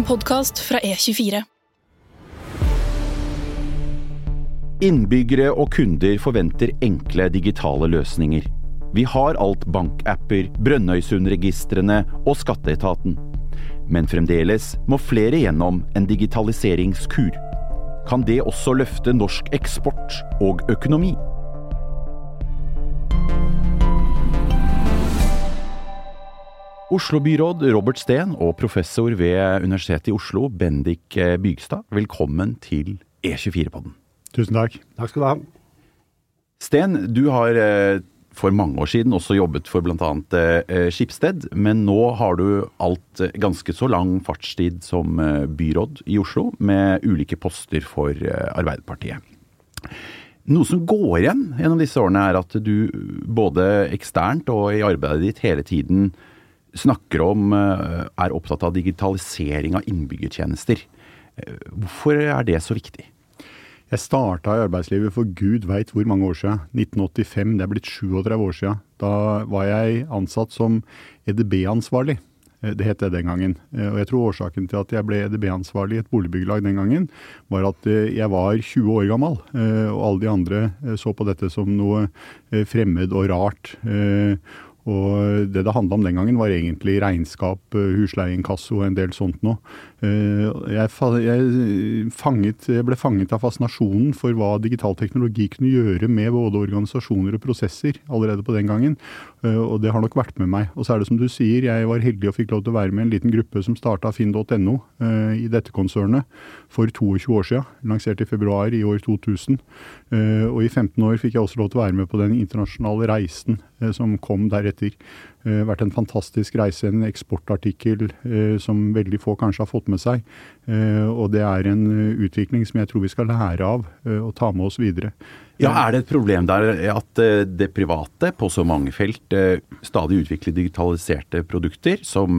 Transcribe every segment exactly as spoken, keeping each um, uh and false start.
podcast fra E tjuefire. Innbyggere og kunder forventer enkle digitale løsninger. Vi har alt bankapper, Brønnøysundregistrene og skatteetaten. Men fremdeles må flere gjennom en digitaliseringskur. Kan det også løfte norsk eksport og økonomi? Oslo-byråd Robert Steen og professor ved Universitetet i Oslo, Bendik Bygstad, velkommen til E tjuefire-podden. Tusen takk. Takk skal du ha. Sten, du har for mange år siden også jobbet for blant annet Schibsted, men nå har du alt ganske så lang fartstid som byråd i Oslo, med ulike poster for Arbeiderpartiet. Noe som går igjen gjennom disse årene er at du både eksternt og i arbeidet ditt hele tiden snakker om, er opptatt av digitalisering av innbyggertjenester. Hvorfor er det så viktig? Jeg startet i arbeidslivet for Gud vet hvor mange år siden. nitten åttifem, det er blitt tjueogtredve år siden. Da var jeg ansatt som E D B-ansvarlig. Det het det den gangen. Og jeg tror årsaken til at jeg ble E D B-ansvarlig i et boligbyggelag den gangen, var at jeg var tjue år gammel, og alle de andre så på dette som noe fremmed og rart. Og det det handlet om den gangen var egentlig regnskap, husleie, inkasso og en del sånt nå. Jeg, jeg, fanget, jeg ble fanget av fascinasjonen for hva digital teknologi kunne gjøre med både organisasjoner og prosesser allerede på den gangen. Og det har nok vært med meg. Og så er det som du sier, jeg var heldig og fikk lov til å være med en liten gruppe som startet finn punktum no i dette konsernet for tjueto år siden, lansert i februar i år to tusen. Og i femten år fikk jeg også lov til å være med på den internasjonale reisen som kom deretter. Det har vært en fantastisk reise, en eksportartikkel som veldig få kanskje har fått med seg. Og det er en utvikling som jeg tror vi skal lære av og ta med oss videre. Ja, er det et problem der at det private på så mange felt stadig utvikler digitaliserte produkter som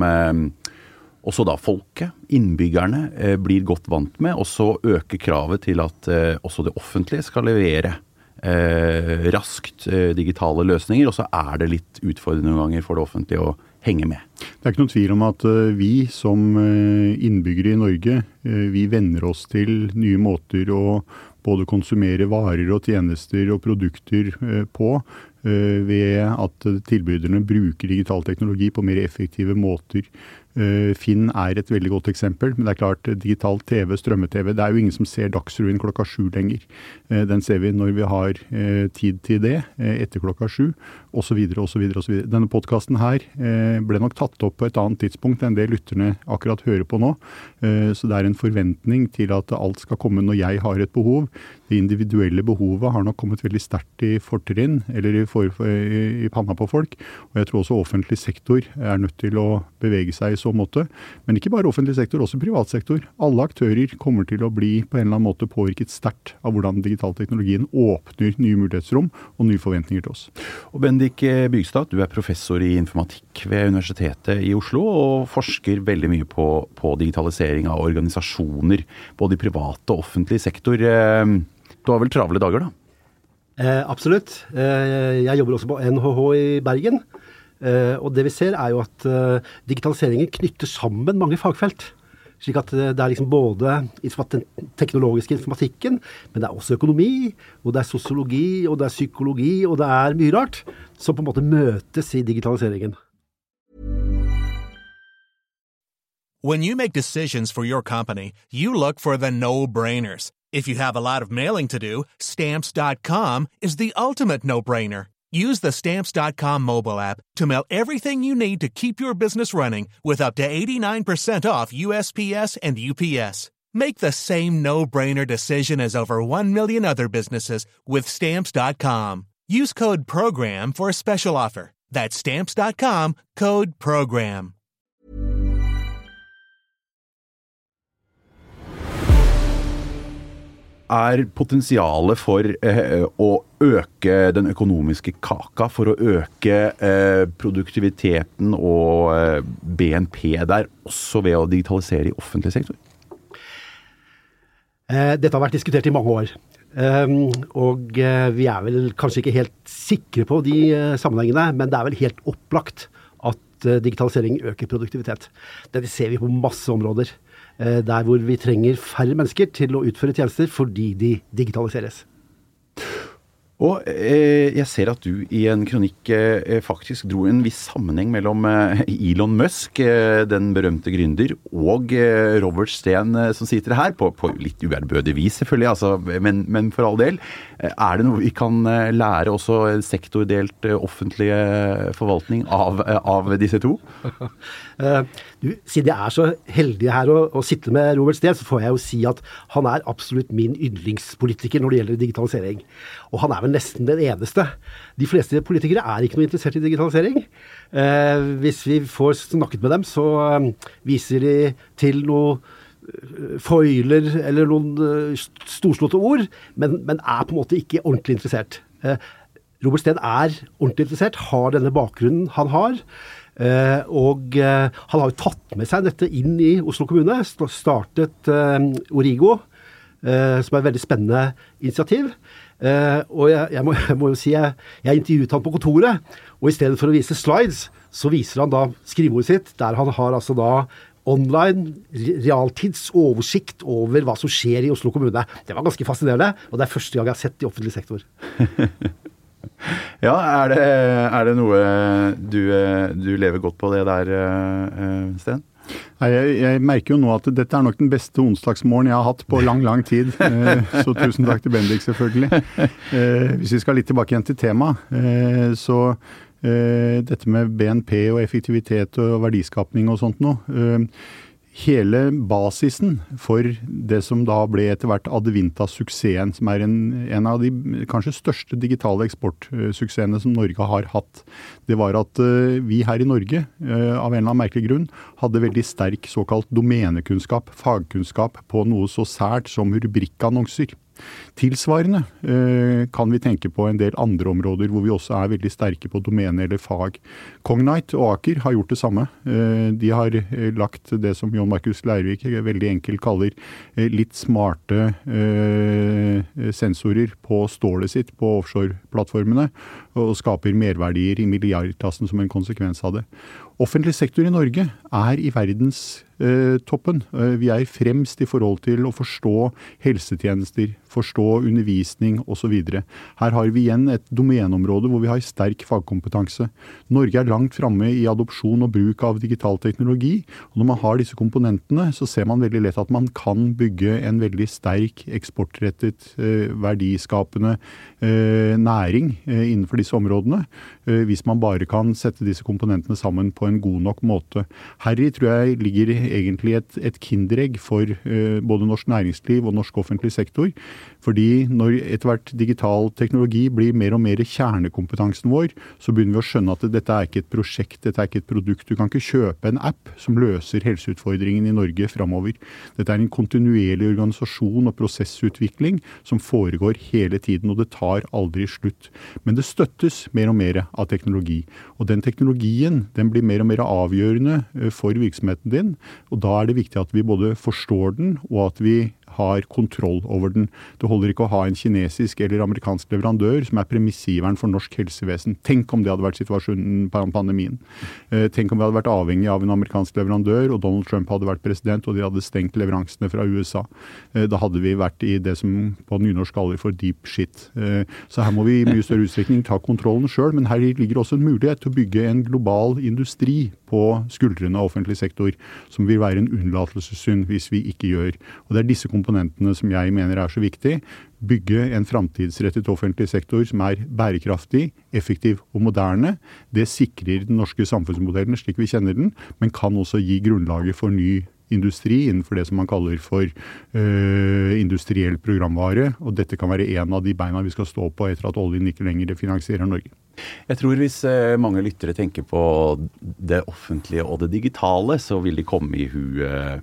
også da folket, innbyggerne, blir godt vant med, og så øker kravet til at også det offentlige skal levere Eh, raskt eh, digitale løsninger, og så er det litt utfordrende noen ganger for det offentlige å henge med. Det er ikke noen tvil om at uh, vi som uh, innbyggere i Norge, uh, vi venner oss til nye måter å både konsumere varer og tjenester og produkter uh, på, uh, ved at tilbyderne bruker digital teknologi på mer effektive måter. Finn er et veldig godt eksempel, men det er klart digital T V, strømme-T V, det er jo ingen som ser Dagsrevyen klokka sju lenger. Den ser vi når vi har tid til det, etter klokka sju, og så videre, og så videre, og så videre. Denne podcasten her ble nok tatt opp på et annet tidspunkt enn det lytterne akkurat hører på nå, så det er en forventning til at alt skal komme når jeg har et behov. Det individuelle behovet har nok kommet veldig sterkt i fortrinn, eller i, for, i panna på folk, og jeg tror også offentlig sektor er nødt til å bevege seg i så måte. Men ikke bare offentlig sektor, også privat sektor. Alle aktører kommer til å bli på en eller annen måte påvirket sterkt av hvordan digitalteknologien åpner nye mulighetsrom og nye forventninger til oss. Og Bendik Bygstad, du er professor i informatikk ved Universitetet i Oslo og forsker veldig mye på, på digitalisering av organisasjoner, både i privat og offentlig sektor. Du har vel travle dager da? Eh, absolutt. Eh, jeg jobber også på N H H i Bergen. Uh, og det vi ser er jo at uh, digitaliseringen knytter sammen mange fagfelt. Slik at uh, det er liksom både den teknologiske informatikken, men det er også økonomi, og det er sosiologi, og det er psykologi, og det er mye rart, som på en måte møtes i digitaliseringen. When you make decisions for your company, you look for the no-brainers. If you have a lot of mailing to do, stamps dot com is the ultimate no-brainer. Use the stamps dot com mobile app to mail everything you need to keep your business running with up to eighty-nine percent off U S P S and U P S. Make the same no-brainer decision as over one million other businesses with stamps dot com. Use code PROGRAM for a special offer. That's stamps dot com, code PROGRAM. Er potensialet for eh, å øke den økonomiske kaka, for å øke eh, produktiviteten og eh, B N P der, også ved å digitalisere i offentlig sektor? Eh, dette har vært diskutert i mange år. Um, og uh, vi er vel kanskje ikke helt sikre på de uh, sammenhengene, men det er vel helt opplagt at digitalisering øker produktivitet. Dette ser vi på masse områder, der hvor vi trenger færre mennesker til å utføre tjenester fordi de digitaliseres. Og eh, jeg ser at du i en kronikk eh, faktisk dro en viss sammenheng mellom eh, Elon Musk, eh, den berømte gründer, og eh, Robert Steen eh, som sitter her, på, på litt uærbødig vis selvfølgelig, altså, men, men for all del. Eh, er det noe vi kan eh, lære også sektordelt eh, offentlige forvaltning av, eh, av disse to? uh, du, siden jeg er så heldig her å, å sitte med Robert Steen, så får jeg jo si at han er absolutt min yndlingspolitiker når det gjelder digitalisering. Og han er vel nesten den eneste. De fleste politikere er ikke noe interessert i digitalisering. Eh, hvis vi får snakket med dem, så eh, viser de til noe eh, foiler eller noen eh, storslåtte ord, men, men er på en måte ikke ordentlig interessert. Eh, Robert Steen er ordentlig interessert, har denne bakgrunnen han har, eh, og eh, han har jo tatt med seg dette inn i Oslo kommune, startet eh, Origo, eh, som er et veldig spennende initiativ. Uh, og jeg, jeg, må, jeg må jo si jeg, jeg intervjuet han på kontoret, og i stedet for å vise slides så viser han da skriveordet sitt, der han har altså da online realtids oversikt over hva som skjer i Oslo kommune. Det var ganske fascinerende, og det er første gang jeg har sett i offentlig sektor. Ja, er det, er det noe du, du lever godt på det der, Sten? Nei, jeg, jeg merker jo nå at dette er nok den beste onsdagsmorgen jeg har hatt på lang, lang tid. Eh, så tusen takk til Bendik selvfølgelig. Eh, hvis vi skal litt tilbake igjen til temaet, eh, så eh, dette med B N P og effektivitet og verdiskapning og sånt nå. Eh, hele basisen for det som da ble etter hvert Advinta-suksessen, som er en, en av de kanskje største digitale eksportsuksessene som Norge har hatt, det var at uh, vi her i Norge, uh, av en eller annen merkelig grunn, hadde veldig sterk såkalt domenekunnskap, fagkunnskap på noe så sært som rubrikkannonser. Tilsvarende eh, kan vi tenke på en del andre områder hvor vi også er veldig sterke på domene eller fag. Cognite og Aker har gjort det samme. Eh, de har eh, lagt det som Jon Markus Leirvik veldig enkelt kaller eh, litt smarte eh, sensorer på stålet sitt på offshore-plattformene, og skaper merverdier i milliardklassen som en konsekvens av det. Offentlig sektor i Norge er i verdens eh, toppen. Eh, vi er fremst i forhold til å forstå helsetjenester, forstå undervisning og så videre. Her har vi igjen et domenområde hvor vi har sterk fagkompetanse. Norge er langt fremme i adopsjon og bruk av digital teknologi, og når man har disse komponentene, så ser man veldig lett at man kan bygge en veldig sterk eksportrettet, eh, verdiskapende eh, næring eh, innenfor disse områdene, eh, hvis man bare kan sette disse komponentene sammen på en god nok måte. Herri tror jeg ligger egentlig et, et kinderegg for uh, både norsk næringsliv og norsk offentlig sektor, fordi når etter hvert digital teknologi blir mer og mer kjernekompetansen vår, så begynner vi å skjønne at dette er ikke et prosjekt, dette er ikke et produkt. Du kan ikke kjøpe en app som løser helseutfordringen i Norge fremover. Dette er en kontinuerlig organisasjon og prosessutvikling som foregår hele tiden, og det tar aldri slutt. Men det støttes mer og mer av teknologi, og den teknologien, den blir mer og mer avgjørende for virksomheten din, og da er det viktig at vi både forstår den, og at vi har kontroll over den. Det holder ikke å ha en kinesisk eller amerikansk leverandør som er premissgiveren for norsk helsevesen. Tenk om det hadde vært situasjonen på pandemien. Tenk om vi hadde vært avhengig av en amerikansk leverandør, og Donald Trump hadde vært president, og de hadde stengt leveransene fra U S A. Da hadde vi vært i det som på nynorsk kaller for deep shit. Så her må vi i mye større utstrekning ta kontrollen selv, men her ligger også en mulighet til å bygge en global industri på skuldrene av offentlig sektor, som vil være en unnlatelsessynd hvis vi ikke gjør. Og det er disse komponentene som jeg mener er så viktig. Bygge en framtidsrettet offentlig sektor som er bærekraftig, effektiv og moderne. Det sikrer den norske samfunnsmodellen slik vi kjenner den, men kan også gi grunnlaget for ny industri innenfor det som man kaller for uh, industriell programvare, og dette kan være en av de beina vi skal stå på etter at oljen ikke lenger finansierer Norge. Jeg tror hvis mange lyttere tenker på det offentlige og det digitale, så vil de komme i hu,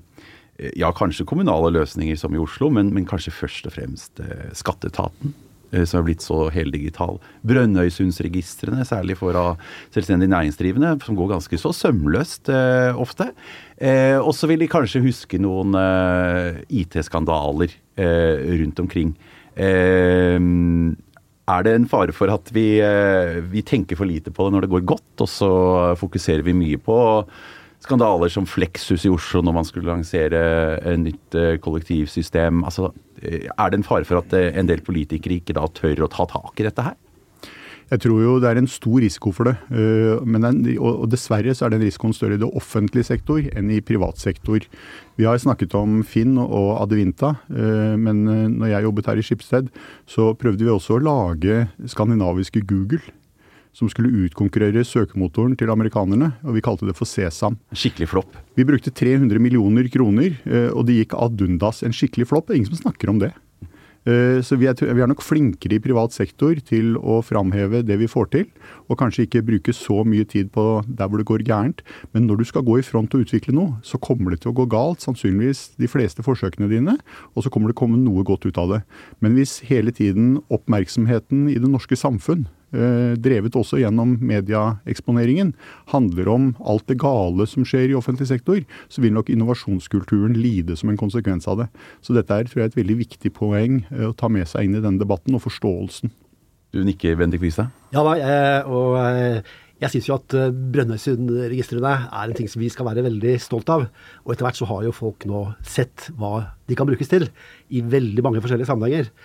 ja, kanskje kommunale løsninger som i Oslo, men, men kanskje først og fremst skatteetaten, som er blitt så heldigital. Brønnøysundsregistrene, særlig for selvstendig næringsdrivende, som går ganske så sømløst eh, ofte. Eh, og så vil de kanskje huske noen eh, I T-skandaler eh, rundt omkring. Eh, Er det en fare for at vi, vi tenker for lite på det når det går godt, og så fokuserer vi mye på skandaler som Flexus i Oslo når man skulle lansere et nytt kollektivsystem? Altså, er det en fare for at en del politikere ikke da tør å ta tak i dette her? Jeg tror jo det er en stor risiko for det, men den, og dessverre så er den risikoen større i det offentlige sektor enn i privat sektor. Vi har snakket om Finn og Adevinta, men når jeg jobbet her i Schibsted, så prøvde vi også å lage skandinaviske Google, som skulle utkonkurrere søkemotoren til amerikanerne, og vi kalte det for Sesam. Skikkelig flopp. Vi brukte tre hundre millioner kroner, og det gikk ad undas, en skikkelig flopp. Det er ingen som snakker om det. Så vi er, vi er nok flinkere i privat sektor til å framheve det vi får til, og kanskje ikke bruke så mye tid på der hvor det går gærent. Men når du skal gå i front og utvikle noe, så kommer det til å gå galt, sannsynligvis de fleste forsøkene dine, og så kommer det komme noe godt ut av det. Men hvis hele tiden oppmerksomheten i det norske samfunn, drevet også gjennom mediaeksponeringen, handler om alt det gale som skjer i offentlig sektor, så vil nok innovasjonskulturen lide som en konsekvens av det. Så dette er, tror jeg, et veldig viktig poeng å ta med seg inn i denne debatten og forståelsen. Du nikker, Bendik Visa? Ja da, og jeg synes jo at Brønnøysundregistrene er en ting som vi skal være veldig stolt av. Og etter hvert så har jo folk nå sett hva de kan brukes til i veldig mange forskjellige sammenhenger.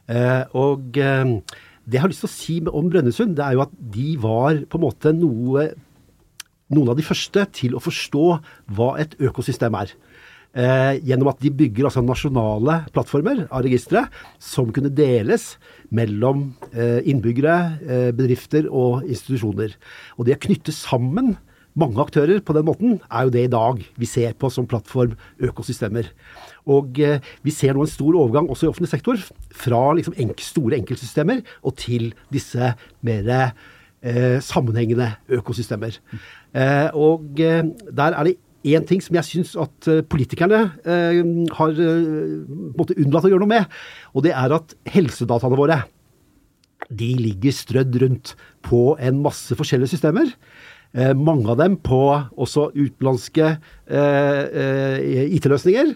Og det jeg har lyst til å si om Brønnøysund, det er jo at de var på en måte noe, noen av de første til å forstå hva et økosystem er. Eh, gjennom at de bygger altså nasjonale plattformer av registre som kunne deles mellom eh, innbyggere, eh, bedrifter og institusjoner. Og det å knytte sammen mange aktører på den måten er jo det i dag vi ser på som plattform-økosystemer. Og eh, vi ser nå en stor overgang også i offentlig sektor fra liksom enk, store enkeltsystemer og til disse mer eh, sammenhengende økosystemer. Eh, og eh, der er det en ting som jeg synes at politikerne eh, har eh, måttet unnlatt å gjøre noe med, og det er at helsedataene våre, de ligger strødd rundt på en masse forskjellige systemer. Eh, mange av dem på også utenlandske eh, eh, I T-løsninger.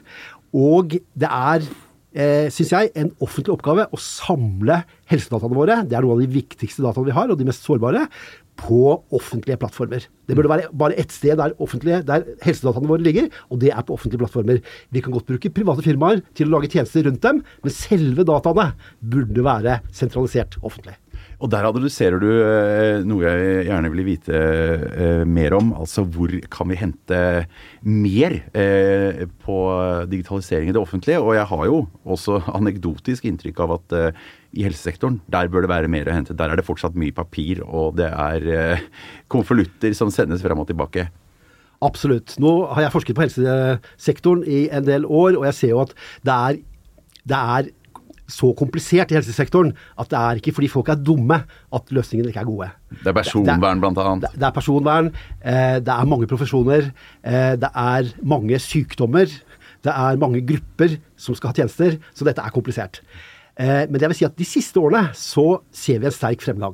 Og det er, eh, synes jeg, en offentlig oppgave å samle helsedataene våre. Det er noen av de viktigste dataene vi har, og de mest sårbare, på offentlige plattformer. Det burde være bare ett sted der, offentlige, der helsedataene våre ligger, og det er på offentlige plattformer. Vi kan godt bruke private firmaer til å lage tjenester rundt dem, men selve dataene burde være sentralisert offentlig. Og der adresserer du eh, noe jeg gjerne vil vite eh, mer om, altså hvor kan vi hente mer eh, på digitalisering i det offentlige, og jeg har jo også anekdotisk inntrykk av at eh, i helsesektoren, der bør det være mer å hente, der er det fortsatt mye papir, og det er eh, konvolutter som sendes frem og tilbake. Absolutt. Nå har jeg forsket på helsesektoren i en del år, og jeg ser jo at det er, det er så komplisert i helsesektoren at det er ikke fordi folk er dumme at løsningene ikke er gode. Det er personvern blant annet. Det, det er personvern, eh, det er mange profesjoner, eh, det er mange sykdommer, det er mange grupper som skal ha tjenester, så dette er komplisert. Eh, men det vil si at de siste årene så ser vi en sterk fremgang.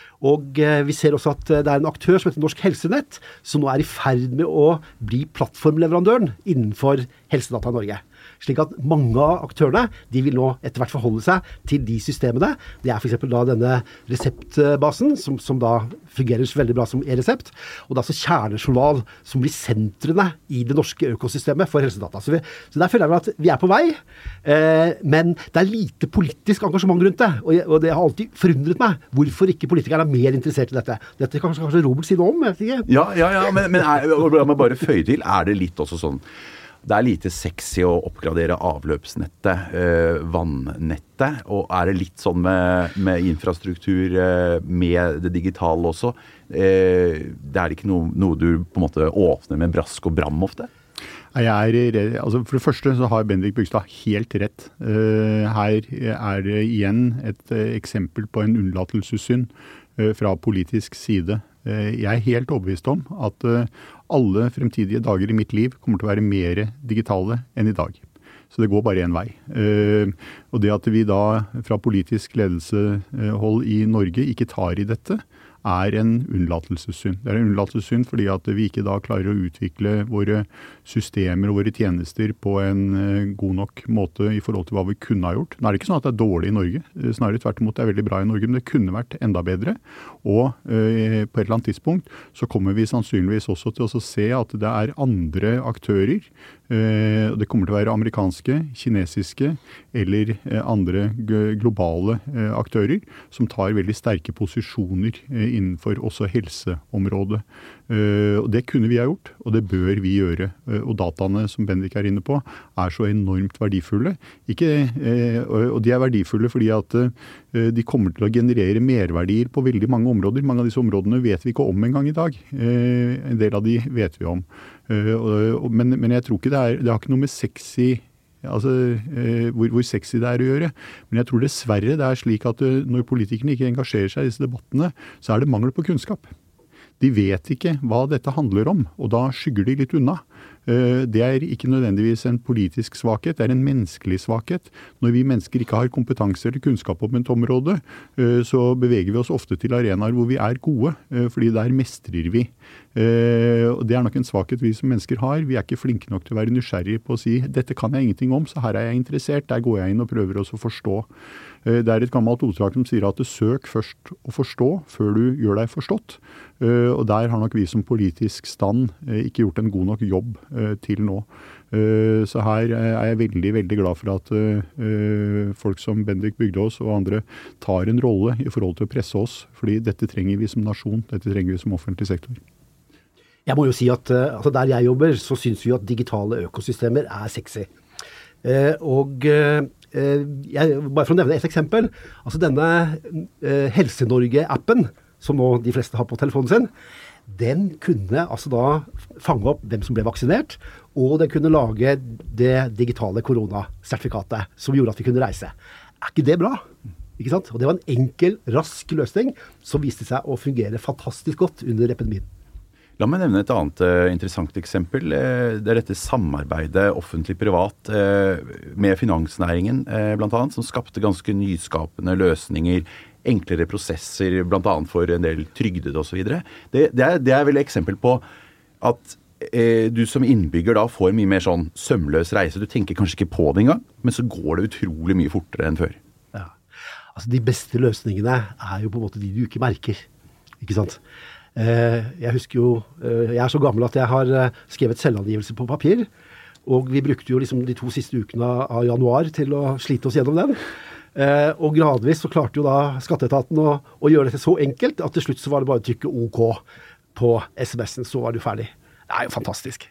Og eh, vi ser også at det er en aktør som heter Norsk Helsenett, som nå er i ferd med å bli plattformleverandøren innenfor helsedata i Norge. Slik at mange av aktørene, de vil nå etter hvert forholde seg til de systemene. Det er for eksempel da denne reseptbasen, som, som da fungerer veldig bra som e-resept, og det er altså kjernejournal som blir sentrene i det norske økosystemet for helsedata. Så, vi, så der føler jeg at vi er på vei, eh, men det er lite politisk engasjement rundt det, og, og det har alltid forundret meg hvorfor ikke politikerne er mer interessert i dette. Dette kan kanskje, kanskje Robert si noe om, jeg vet ikke. Ja, ja, ja, men, men er, la meg bare føye til, er det litt også sånn, det er lite sexy å oppgradere avløpsnettet, øh, vannettet, og er det litt sånn med, med infrastruktur, øh, med det digitale også? Eh, det er ikke noe, noe du på en måte åpner med brask og bram ofte? Jeg er, altså for det første så har Bendik Bygstad helt rett. Her er det igjen et eksempel på en unnlatelsessynd fra politisk side. Jeg er helt overbevist om at alle fremtidige dager i mitt liv kommer til å være mer digitale enn i dag. Så det går bare en vei. Og det at vi da fra politisk ledelsehold i Norge ikke tar i dette, er en unnlatelsessynd. Det er en unnlatelsessynd fordi at vi ikke da klarer å utvikle våre systemer og våre tjenester på en god nok måte i forhold til hva vi kunne ha gjort. Nå er det ikke sånn at det er dårlig i Norge. Snarere tvert imot, det er veldig bra i Norge, men det kunne vært enda bedre. Og eh, på et eller annet tidspunkt så kommer vi sannsynligvis også til å se at det er andre aktører, eh, det kommer til å være amerikanske, kinesiske eller eh, andre globale eh, aktører som tar veldig sterke posisjoner eh, innenfor også helseområdet. Uh, og det kunne vi ha gjort, og det bør vi gjøre. Uh, og dataene som Bendik er inne på er så enormt verdifulle. Ikke, uh, og de er verdifulle fordi at uh, de kommer til å generere merverdier på veldig mange områder. Mange av disse områdene vet vi ikke om en gang i dag. Uh, en del av de vet vi om. Uh, og, men, men jeg tror ikke det er, det har ikke noe med sexy Altså, eh, hvor, hvor sexy det er å gjøre. Men jeg tror dessverre det er slik at uh, når politikerne ikke engasjerer seg i disse debattene, så er det mangel på kunnskap. De vet ikke hva dette handler om, og da skygger de litt unna. Det er ikke nødvendigvis en politisk svakhet, det er en menneskelig svakhet. Når vi mennesker ikke har kompetanse eller kunnskap om et område, så beveger vi oss ofte til arenaer hvor vi er gode, fordi der mestrer vi. Og det er nok en svakhet vi som mennesker har. Vi er ikke flinke nok til å være nysgjerrige på å si dette kan jeg ingenting om, så her er jeg interessert, der går jeg inn og prøver også å forstå. Det er et gammelt ordtak som sier at søk først å forstå før du gjør deg forstått. Og der har nok vi som politisk stand ikke gjort en god nok jobb til nå. Så her er jeg veldig, veldig glad for at folk som Bendik Bygdås og andre tar en rolle i forhold til å presse oss, fordi dette trenger vi som nasjon, dette trenger vi som offentlig sektor. Jeg må jo si at altså der jeg jobber, så synes vi at digitale økosystemer er sexy. Og jeg, bare for å nevne et eksempel, altså denne eh, Helse-Norge-appen, som nå de fleste har på telefonen sin, den kunne altså da fange opp hvem som ble vaksinert, og den kunne lage det digitale koronasertifikatet som gjorde at vi kunne reise. Er ikke det bra? Ikke sant? Og det var en enkel, rask løsning som viste seg å fungere fantastisk godt under epidemien. La meg nevne et annet uh, interessant eksempel. Uh, det er dette samarbeidet offentlig-privat uh, med finansnæringen, uh, blant annet, som skapte ganske nyskapende løsninger, enklere prosesser, blant annet for en del trygdede og så videre. Det, det, er, det er vel et eksempel på at uh, du som innbygger da får mye mer sånn sømløs reise. Du tenker kanskje ikke på det engang, men så går det utrolig mye fortere enn før. Ja, altså de beste løsningene er jo på en måte de du ikke merker, ikke sant? Jeg husker jo, jeg er så gammel at jeg har skrevet selvangivelse på papir, og vi brukte jo liksom de to siste ukene av januar til å slite oss gjennom den. Og gradvis så klarte jo da skatteetaten å, å gjøre dette så enkelt, at til slutt så var det bare å trykke OK på sms'en, så var du ferdig. Det er jo fantastisk.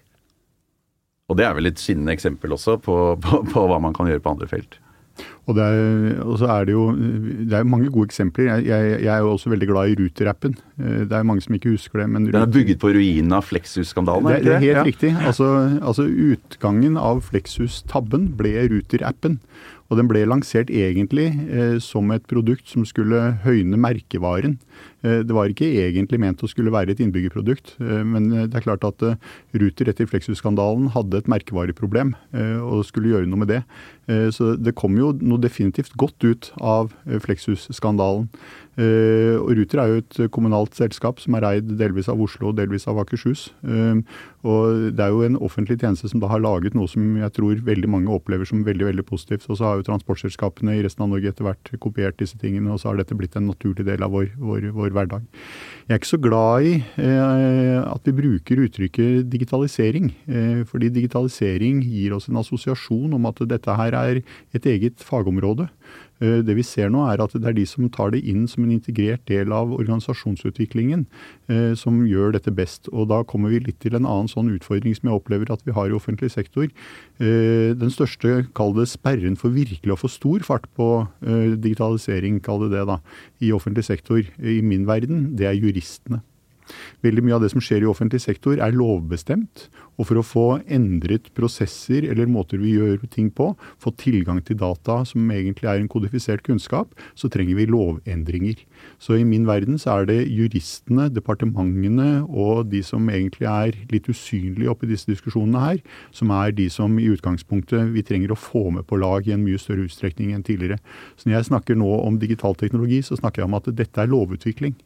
Og det er vel et skinnende eksempel også på, på, på hva man kan gjøre på andre felt. Og, det er, og så er det jo det er mange gode eksempler. Jeg, jeg, jeg er jo også veldig glad i Ruter-appen. Det er mange som ikke husker det. Men den er bygget på ruinen av Flexus-skandalen, er det ikke det? Det er helt ja. riktig. Altså, altså utgangen av Flexus-tabben ble Ruter-appen. Og den ble lansert egentlig eh, som et produkt som skulle høyne merkevaren. Eh, det var ikke egentlig ment å skulle være et innbyggerprodukt, eh, men det er klart at eh, Ruter etter Flexus-skandalen hadde et merkevareproblem eh, og skulle gjøre noe med det. Eh, så det kom jo noe definitivt godt ut av eh, Flexus-skandalen. Eh, og Ruter er jo et kommunalt selskap som er eid delvis av Oslo og delvis av Akershus. Eh, og det er jo en offentlig tjeneste som da har laget noe som jeg tror veldig mange opplever som veldig, veldig positivt. Og så har jo transportselskapene i resten av Norge etter hvert kopiert disse tingene, og så har dette blitt en naturlig del av vår, vår, vår hverdag. Jeg er ikke så glad i eh, at vi bruker uttrykket digitalisering, eh, fordi digitalisering gir oss en assosiasjon om at dette her er et eget fagområde. Det vi ser nå er at det er de som tar det inn som en integrert del av organisasjonsutviklingen eh, som gjør dette best. Og da kommer vi litt til en annen sånn utfordring som jeg opplever at vi har i offentlig sektor. Eh, den største, kall det sperren for virkelig å få stor fart på eh, digitalisering, kall det det da, i offentlig sektor i min verden, det er juristene. Veldig mye av det som skjer i offentlig sektor er lovbestemt, og for å få endret prosesser eller måter vi gjør ting på, få tilgang til data som egentlig er en kodifisert kunnskap, så trenger vi lovendringer. Så i min verden så er det juristene, departementene og de som egentlig er litt usynlige oppi disse diskusjonene her, som er de som i utgangspunktet vi trenger å få med på lag i en mye større utstrekning enn tidligere. Så når jeg snakker nå om digital teknologi, så snakker jeg om at dette er lovutvikling.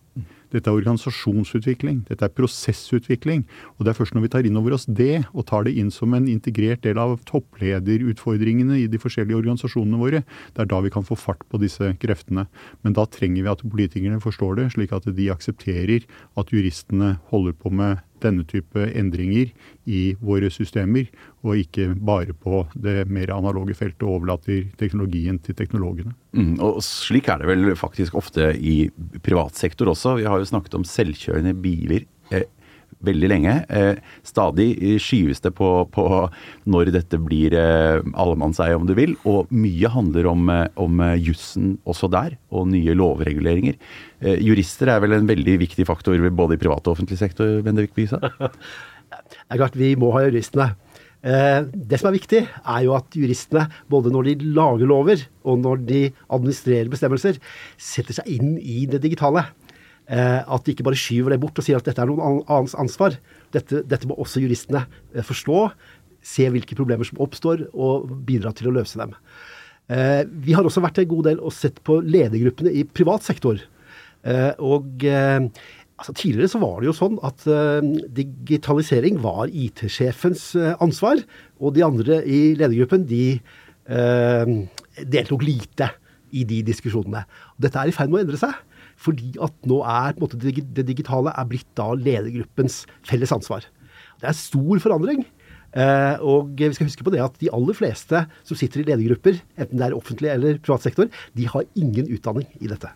Dette er organisasjonsutvikling, dette er prosessutvikling, og det er først når vi tar inn over oss det, og tar det inn som en integrert del av topplederutfordringene i de forskjellige organisasjonene våre, det er da vi kan få fart på disse kreftene. Men da trenger vi at politikerne forstår det, slik at de aksepterer at juristene holder på med denne type endringer i våre systemer, og ikke bare på det mer analoge feltet og overlater teknologien til teknologene. Mm, og slik er det vel faktisk ofte i privat sektor også. Vi har jo snakket om selvkjørende biler eh, veldig lenge. Eh, stadig skyves det på, på når dette blir eh, allemannseie om du vil, og mye handler om, om jussen også der, og nye lovreguleringer. Eh, jurister er vel en veldig viktig faktor både i privat og offentlig sektor, Bendik Bysa? Det er klart vi må ha juristene. Eh, det som er viktig er jo at juristene, både når de lager lover og når de administrerer bestemmelser, setter seg inn i det digitale. Eh, at de ikke bare skyver det bort og sier at dette er noen annens ansvar. Dette, dette må også juristene eh, forstå, se hvilke problemer som oppstår og bidra til å løse dem. Eh, vi har også vært en god del og sett på ledergruppene i privat sektor. Eh, og eh, altså, tidligere så var det jo sånn at eh, digitalisering var I T-sjefens eh, ansvar, og de andre i ledergruppen, de eh, deltok lite i de diskusjonene. Dette er i ferd med å endre seg, fordi at nå er på en måte, det digitale er blitt da ledergruppens felles ansvar. Det er stor forandring, eh, og vi skal huske på det at de aller fleste som sitter i ledergrupper, enten det er offentlig eller privat sektor, de har ingen utdanning i dette.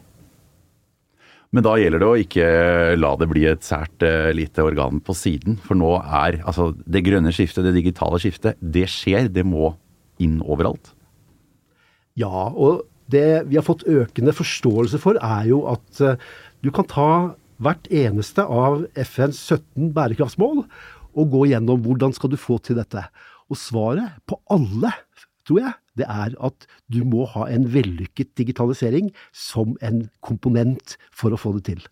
Men da gjelder det å ikke la det bli et sært uh, lite organ på siden, for nå er altså, det grønne skiftet, det digitale skiftet, det skjer, det må inn overalt. Ja, og det vi har fått økende forståelse for er jo at uh, du kan ta hvert eneste av F N's sytten bærekraftsmål og gå gjennom hvordan skal du få til dette. Og svaret på alle, tror jeg, det er at du må ha en vellykket digitalisering som en komponent for å få det til.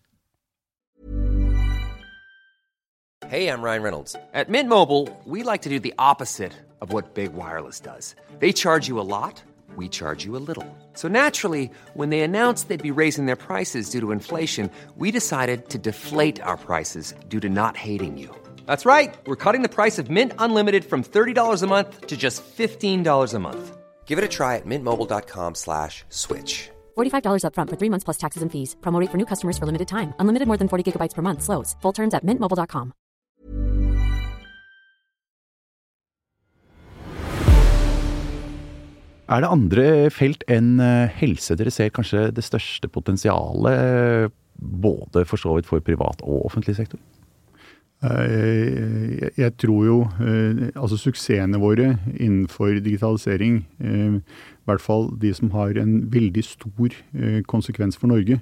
Hey, I'm Ryan Reynolds. At Mint Mobile, we like to do the opposite of what Big Wireless does. They charge you a lot, we charge you a little. So naturally, when they announced they'd be raising their prices due to inflation, we decided to deflate our prices due to not hating you. That's right. We're cutting the price of Mint Unlimited from thirty dollars a month to just fifteen dollars a month. Give it a try at mintmobile.com slash switch. forty-five dollars up front for three months plus taxes and fees. Promo rate for new customers for limited time. Unlimited more than forty gigabytes per month. Slows full terms at mint mobile dot com. Er det andre felt enn helse dere ser kanskje det største potensialet, både for så vidt for privat og offentlig sektor? Jeg, jeg tror jo, altså suksessene våre innenfor digitalisering, i hvert fall de som har en veldig stor konsekvens for Norge,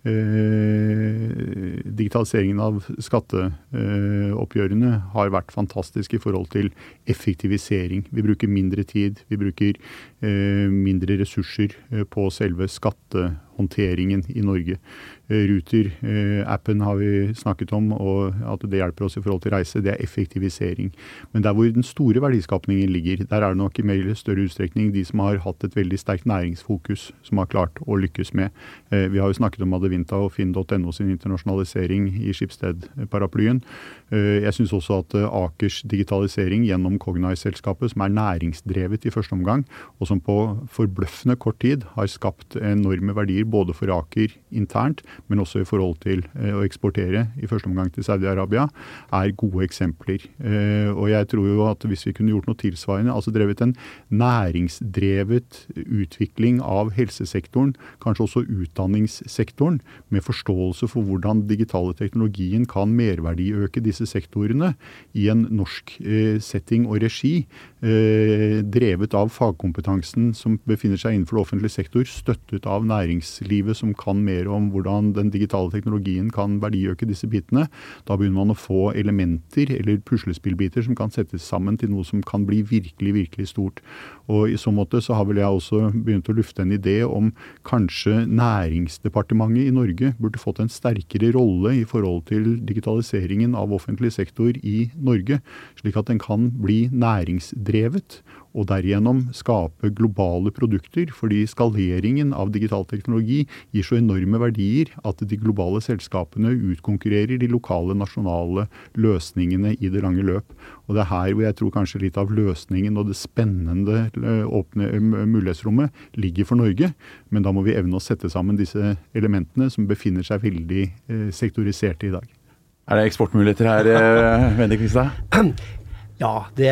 digitaliseringen av skatteoppgjørene har vært fantastisk i forhold til effektivisering. Vi bruker mindre tid, vi bruker mindre ressurser på selve skattehåndteringen i Norge. Ruter-appen har vi snakket om, og at det hjelper oss i forhold til reise, det er effektivisering. Men der hvor den store verdiskapningen ligger, der er det nok i mer eller større utstrekning de som har hatt et veldig sterkt næringsfokus, som har klart å lykkes med. Vi har jo snakket om Adevinta og Finn punktum no sin internasjonalisering i Schibsted-paraplyen. Jeg synes også at Akers digitalisering gjennom Cognize-selskapet, som er næringsdrevet i første omgang, og som på forbløffende kort tid har skapt enorme verdier både for Aker internt, men også i forhold til å eksportere i første omgang til Saudi-Arabia, er gode eksempler. Og jeg tror jo at hvis vi kunne gjort noe tilsvarende, altså drevet en næringsdrevet utvikling av helsesektoren, kanskje også utdanningssektoren, med forståelse for hvordan digitale teknologien kan merverdiøke disse sektorene i en norsk eh, setting og regi, eh, drevet av fagkompetansen som befinner seg innenfor det offentlige sektor, støttet av næringslivet som kan mer om hvordan den digitale teknologien kan verdiøke disse bitene. Da begynner man å få elementer eller puslespillbiter som kan settes sammen til noe som kan bli virkelig, virkelig stort. Og i så måte så har vel jeg også begynt å lufte en idé om kanskje Næringsdepartementet i Norge burde fått en sterkere rolle i forhold til digitaliseringen av offentlig offentlig sektor i Norge, slik at den kan bli næringsdrevet og derigjennom skape globale produkter, fordi skaleringen av digital teknologi gir så enorme verdier at de globale selskapene utkonkurrerer de lokale, nasjonale løsningene i det lange løp. Og det er her hvor jeg tror kanskje litt av løsningen og det spennende åpne mulighetsrommet ligger for Norge, men da må vi evne å sette sammen disse elementene som befinner seg veldig eh, sektoriserte i dag. Er det eksportmuligheter her, eh, Bendik Kvistad? Ja, det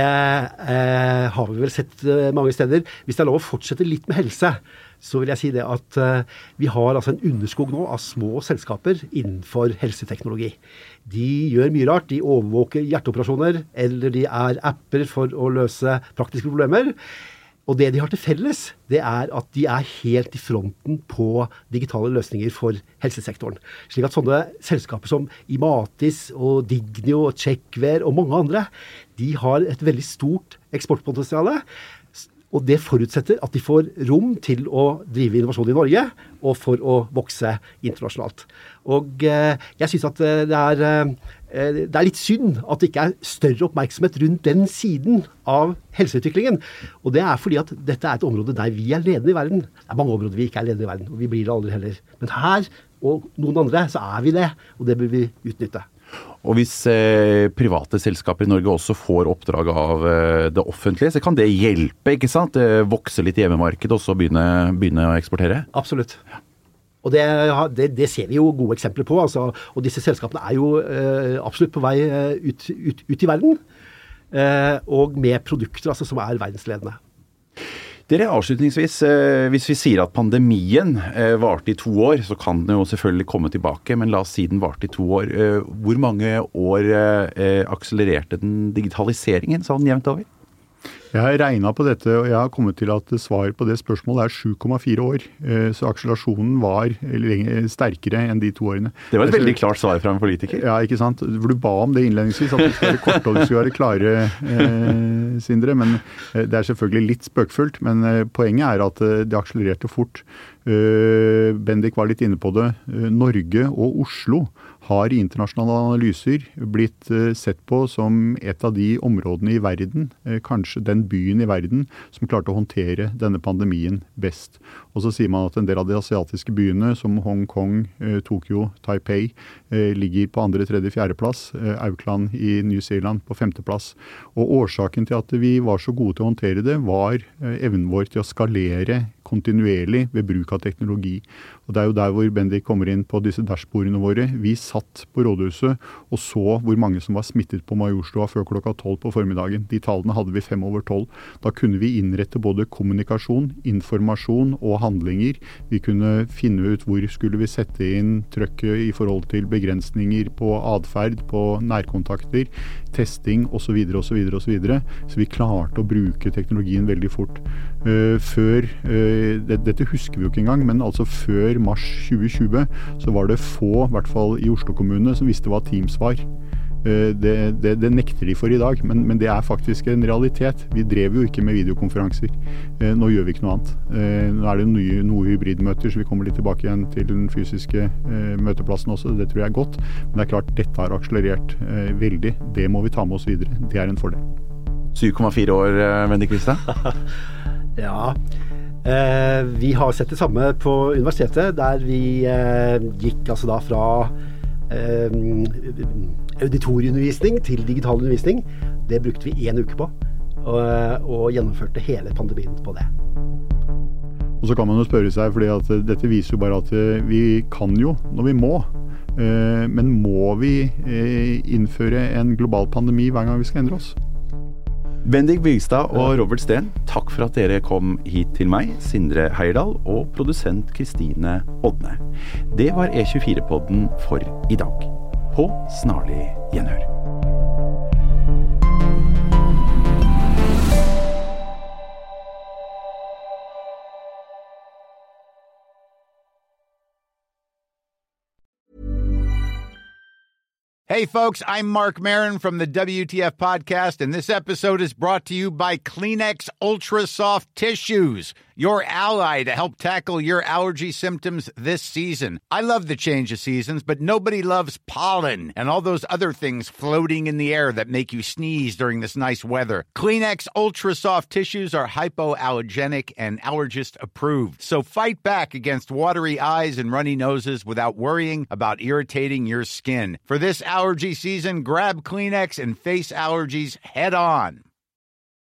eh, har vi vel sett eh, mange steder. Hvis det er lov å fortsette litt med helse, så vil jeg si det at eh, vi har altså en underskog nå av små selskaper innenfor helseteknologi. De gjør mye rart. De overvåker hjerteoperasjoner, eller de er apper for å løse praktiske problemer. Og det de har til felles, det er at de er helt i fronten på digitale løsninger for helsesektoren. Slik at sånne selskaper som Imatis og Dignio og Checkwear og mange andre, de har et veldig stort eksportpotensial. Og det forutsetter at de får rom til å drive innovasjon i Norge, og for å vokse internasjonalt. Og eh, jeg synes at det er, eh, det er litt synd at det ikke er større oppmerksomhet rundt den siden av helseutviklingen. Og det er fordi at dette er et område der vi er ledende i verden. Det er mange områder vi ikke er ledende i verden, og vi blir det aldri heller. Men her, og noen andre, så er vi det, og det bør vi utnytte. Og hvis eh, private selskaper i Norge også får oppdrag av eh, det offentlige, så kan det hjelpe, ikke sant? Eh, vokse litt i hjemmemarkedet og så begynne, begynne å eksportere? Absolutt. Og det, det, det ser vi jo gode eksempler på, altså, og disse selskapene er jo eh, absolutt på vei ut, ut, ut i verden, eh, og med produkter altså, som er verdensledende. Dere, avslutningsvis, hvis vi sier at pandemien varte i to år, så kan den jo selvfølgelig komme tilbake, men la oss si den varte i to år. Hvor mange år akselererte den digitaliseringen sånn jevnt over? Jeg har regnet på dette, og jeg har kommet til at svaret på det spørsmålet er sju komma fire år. Så akselerasjonen var sterkere enn de to årene. Det var et veldig klart svar fra en politiker. Ja, ikke sant? For du ba om det innledningsvis, at du skal være kort og du skal være klare, eh, Sindre. Men det er selvfølgelig litt spøkfullt, men poenget er at det akselererte fort. Uh, Bendik var litt inne på det. Uh, Norge og Oslo har i internasjonale analyser blitt uh, sett på som et av de områdene i verden, uh, kanskje den byen i verden, som klarte å håndtere denne pandemien best. Og så sier man at en del av de asiatiske byene, som Hong Kong, uh, Tokyo, Taipei, uh, ligger på andre, tredje, fjerde plass. Uh, Auckland i New Zealand på femte plass. Og årsaken til at vi var så gode til å håndtere det, var uh, evnen vår til å skalere kontinuerlig ved bruk av teknologi. Og det er jo der hvor Bendik kommer inn på disse dashbordene våre. Vi satt på rådhuset og så hvor mange som var smittet på Majorstua før klokka tolv på formiddagen. De tallene hadde vi fem over tolv. Da kunne vi innrette både kommunikasjon, informasjon og handlinger. Vi kunne finne ut hvor skulle vi sette inn trøkket i forhold til begrensninger på adferd, på nærkontakter, testing osv. osv. osv. Så vi klarte å bruke teknologien veldig fort. Uh, før uh, Dette husker vi jo ikke engang, men altså før mars tjue tjue så var det få, i hvert fall i Oslo kommune, som visste hva Teams var. Det, det, det nekter de for i dag, men, men det er faktisk en realitet. Vi drev jo ikke med videokonferanser. Nå gjør vi ikke noe annet. Nå er det nye, noe hybridmøter, så vi kommer litt tilbake igjen til den fysiske møteplassen også. Det tror jeg er godt. Men det er klart, dette har akselerert veldig. Det må vi ta med oss videre. Det er en fordel. syv komma fire år, Bendik Kvistad? Ja, eh, vi har sett det samme på universitetet, der vi eh, gikk altså da fra eh, auditorieundervisning til digital undervisning. Det brukte vi en uke på, og, og gjennomførte hele pandemien på det. Og så kan man jo spørre seg, fordi at dette viser jo bare at vi kan jo når vi må. Men må vi innføre en global pandemi hver gang vi skal endre oss? Bendik Bygstad og Robert Steen, takk for at dere kom hit til meg, Sindre Heierdal og produsent Kristine Odne. Det var E tjuefire-podden for i dag. På snarlig gjenhør. Hey, folks, I'm Mark Maron from the W T F Podcast, and this episode is brought to you by Kleenex Ultra Soft Tissues, your ally to help tackle your allergy symptoms this season. I love the change of seasons, but nobody loves pollen and all those other things floating in the air that make you sneeze during this nice weather. Kleenex Ultra Soft Tissues are hypoallergenic and allergist approved, so fight back against watery eyes and runny noses without worrying about irritating your skin. For this allergy season, grab Kleenex and face allergies head on.